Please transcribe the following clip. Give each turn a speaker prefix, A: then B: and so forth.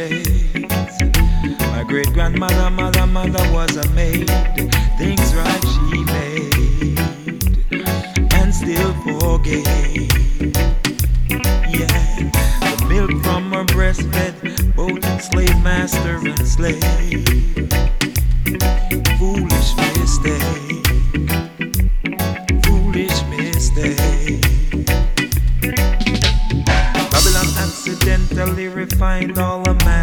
A: My great grandmother, mother was a maid. Things right she made and still forgave. Yeah, the milk from her breastfed both slave master and slave.